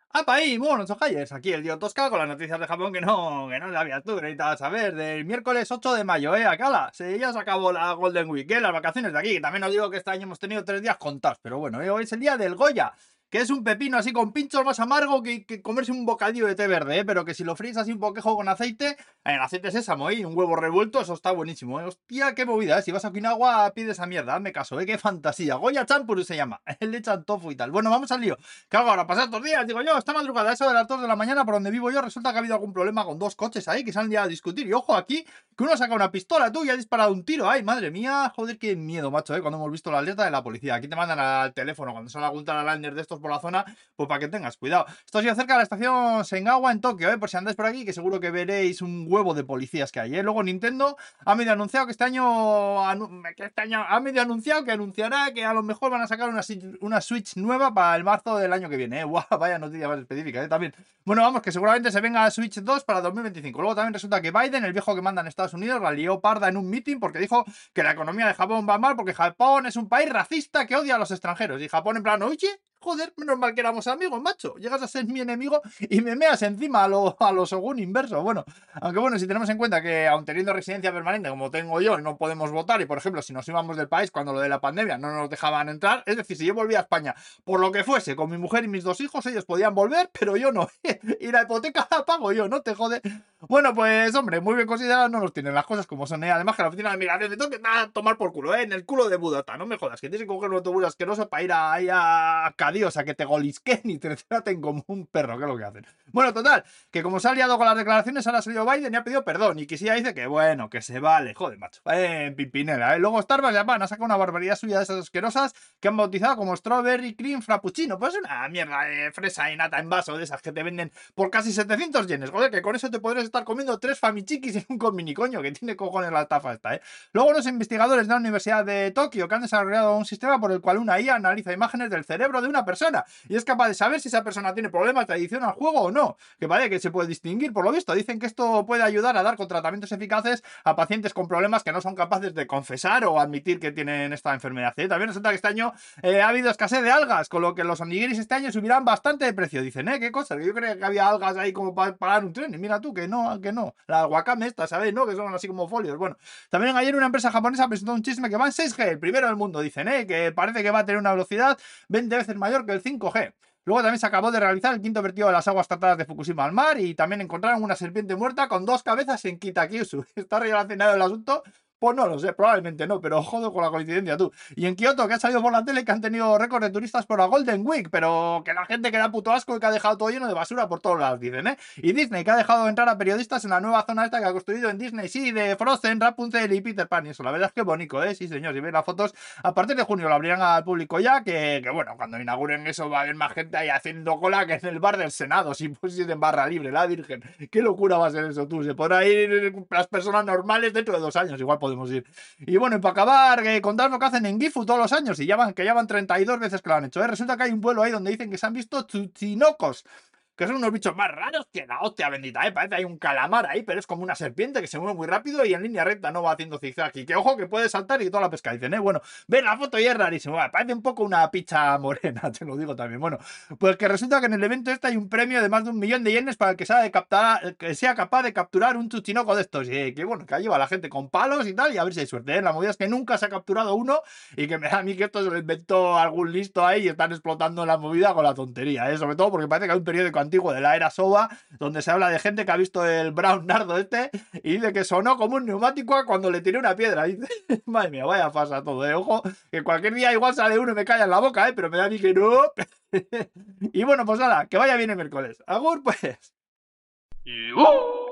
¡Apa ahí! Bueno, Sojayers, aquí el Dio Tosca con las noticias de Japón que no sabías tú, que necesitabas saber. Del miércoles 8 de mayo, Acala. Ya se acabó la Golden Week, las vacaciones de aquí. Que también os digo que este año hemos tenido 3 días contados. Pero bueno, hoy es el día del Goya, que es un pepino así con pinchos más amargo que comerse un bocadillo de té verde, pero que si lo fríes así un poquejo con aceite, en aceite sésamo, y un huevo revuelto, eso está buenísimo, Hostia, qué movida, Si vas a Okinawa, pide esa mierda, hazme caso, qué fantasía. Goya Champuru se llama, el de tofu y tal. Bueno, vamos al lío. ¿Qué hago ahora? Pasar 2 días, digo yo, esta madrugada, eso de las 2 de la mañana, por donde vivo yo, resulta que ha habido algún problema con 2 coches ahí que se han liado a discutir. Y ojo aquí, que uno saca una pistola, tú, y ha disparado un tiro. Ay, madre mía, joder, qué miedo, macho, cuando hemos visto la alerta de la policía. Aquí te mandan al teléfono cuando sale algún Talalander de estos por la zona, pues para que tengas cuidado. Esto ha sido cerca de la estación Sengawa en Tokio, por si andáis por aquí, que seguro que veréis un huevo de policías que hay, Luego Nintendo ha medio anunciado que este año ha medio anunciado que anunciará que a lo mejor van a sacar una Switch nueva para el marzo del año que viene, Guau, vaya noticia más específica, también. Bueno, vamos, que seguramente se venga Switch 2 para 2025. Luego también resulta que Biden, el viejo que manda en Estados Unidos, la lió parda en un meeting porque dijo que la economía de Japón va mal porque Japón es un país racista que odia a los extranjeros. Y Japón en plan, oye, joder, menos mal que éramos amigos, macho. Llegas a ser mi enemigo y me meas encima a lo según inverso. Bueno, aunque bueno, si tenemos en cuenta que aun teniendo residencia permanente como tengo yo, no podemos votar, y por ejemplo, si nos íbamos del país cuando lo de la pandemia no nos dejaban entrar, es decir, si yo volvía a España por lo que fuese, con mi mujer y mis 2 hijos, ellos podían volver, pero yo no. Y la hipoteca la pago yo, no te jode. Bueno, pues hombre, muy bien consideradas no nos tienen las cosas como son, Además que la oficina de migración te tengo que tomar por culo, En el culo de Budata, no me jodas, que tienes que coger un autobús asqueroso para ir ahí a Cádiz, a que te golisquen y te traten como un perro, que es lo que hacen. Bueno, total, que como se ha liado con las declaraciones, ahora ha salido Biden y ha pedido perdón. Y Kishida dice que bueno, que se vale, joder, macho. Pipinera, Luego Starbucks Japan ha sacado una barbaridad suya de esas asquerosas que han bautizado como Strawberry Cream Frappuccino. Pues una mierda de fresa y nata en vaso de esas que te venden por casi 700 yenes. Joder, que con eso te podrías estar comiendo 3 famichiquis en un conmini, coño, que tiene cojones la estafa esta, Luego los investigadores de la Universidad de Tokio que han desarrollado un sistema por el cual una IA analiza imágenes del cerebro de una persona y es capaz de saber si esa persona tiene problemas de adicción al juego o no. Que vale, que se puede distinguir, por lo visto. Dicen que esto puede ayudar a dar con tratamientos eficaces a pacientes con problemas que no son capaces de confesar o admitir que tienen esta enfermedad. También resulta que este año ha habido escasez de algas, con lo que los onigiris este año subirán bastante de precio. Dicen, qué cosa, que yo creía que había algas ahí como para parar un tren. Y mira tú, que no. La wakame esta, ¿sabes? ¿No? Que son así como folios. Bueno, también ayer una empresa japonesa presentó un chisme que va en 6G, el primero del mundo, dicen, que parece que va a tener una velocidad 20 veces mayor que el 5G. Luego también se acabó de realizar el quinto vertido de las aguas tratadas de Fukushima al mar y también encontraron una serpiente muerta con 2 cabezas en Kitakyushu. ¿Está relacionado el asunto? Pues no lo sé, probablemente no, pero jodo con la coincidencia, tú. Y en Kioto, que ha salido por la tele que han tenido récord de turistas por la Golden Week, pero que la gente que da puto asco y que ha dejado todo lleno de basura por todos lados, dicen, Y Disney, que ha dejado entrar a periodistas en la nueva zona esta que ha construido en Disney, sí, de Frozen, Rapunzel y Peter Pan, y eso, la verdad es que bonito, Sí, señor, si veis las fotos, a partir de junio lo abrirán al público ya, que bueno, cuando inauguren eso va a haber más gente ahí haciendo cola que en el bar del Senado, si pusiesen en barra libre, la Virgen. Qué locura va a ser eso, tú. Se podrá ir las personas normales dentro de 2 años, igual podemos ir. Y bueno, y para acabar, contar lo que hacen en Gifu todos los años, y que ya van 32 veces que lo han hecho, Resulta que hay un vuelo ahí donde dicen que se han visto tsuchinokos, que son unos bichos más raros que la hostia bendita, Parece que hay un calamar ahí, pero es como una serpiente que se mueve muy rápido y en línea recta, no va haciendo zigzag. Y que ojo que puede saltar y toda la pesca. Dicen, Bueno, ve la foto y es rarísimo. Parece un poco una picha morena, te lo digo también. Bueno, pues que resulta que en el evento este hay un premio de más de 1.000.000 de yenes para el que sea capaz de capturar un chuchinoco de estos. Y que bueno, que lleva a la gente con palos y tal, y a ver si hay suerte, La movida es que nunca se ha capturado uno y que me da a mí que esto se lo inventó algún listo ahí y están explotando la movida con la tontería, Sobre todo porque parece que hay un periódico antiguo de la era Soba donde se habla de gente que ha visto el Brown Nardo este y dice que sonó como un neumático cuando le tiré una piedra. Y dice, madre mía, vaya pasa todo, Ojo, que cualquier día igual sale uno y me calla en la boca, Pero me da a mí que no. Y bueno, pues nada, que vaya bien el miércoles. Agur, pues.